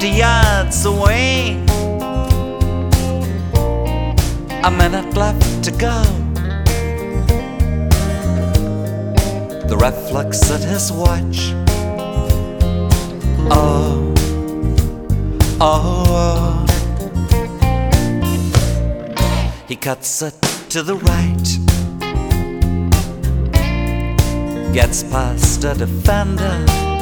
50 yards away. A minute left to go. The ref looks at his watch. Oh, oh, oh. He cuts it to the right, gets past a defender,